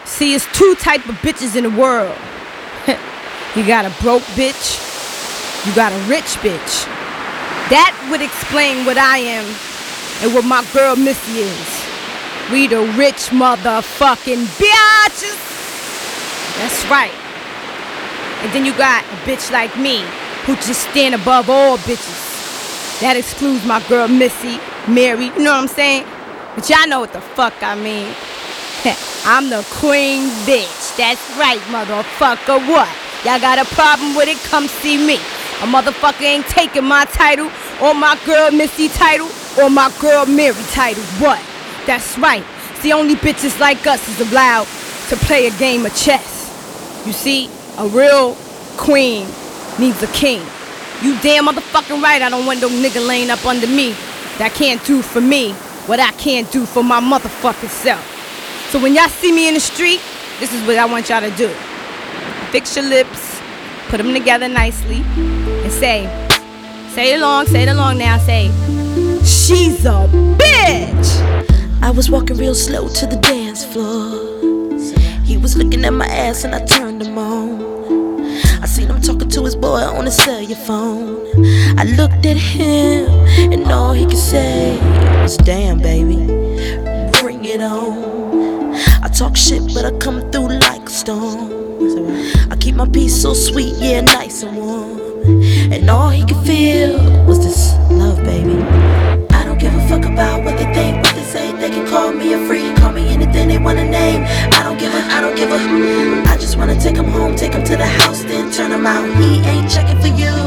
See, it's two type of bitches in the world. You got a broke bitch, you got a rich bitch. That would explain what I am and what my girl Missy is. We the rich motherfucking bitches. That's right. And then you got a bitch like me who just stand above all bitches. That excludes my girl Missy, Mary, you know what I'm saying? But y'all know what the fuck I mean. I'm the queen bitch. That's right, motherfucker. What? Y'all got a problem with it? Come see me. A motherfucker ain't taking my title, or my girl Missy title, or my girl Mary title. What? That's right. It's the only bitches like us is allowed to play a game of chess. You see, a real queen needs a king. You damn motherfucking right I don't want no nigga laying up under me that can't do for me what I can't do for my motherfucking self. So when y'all see me in the street, this is what I want y'all to do. Fix your lips, put them together nicely, and say it along now, say, she's a bitch. I was walking real slow to the dance floor. He was looking at my ass and I turned him on. I seen him talking to his boy on his cellular phone. I looked at him and all he could say was, damn baby, bring it on. I talk shit but I come through like a storm. I keep my peace so sweet, yeah, nice and warm. And all he could feel was this love, baby. I don't give a fuck about what they think, what they say. They can call me a freak, call me anything they wanna name. I don't give a. I just wanna take him home, take him to the house, then turn him out. He ain't checking for you.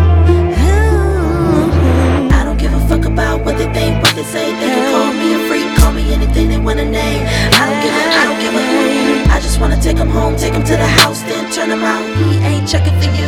I don't give a fuck about what they think, what they say. They can call me a freak, call me anything they wanna name. I don't give a. I just wanna take him home, take him to the house, then turn him out. He ain't checking for you.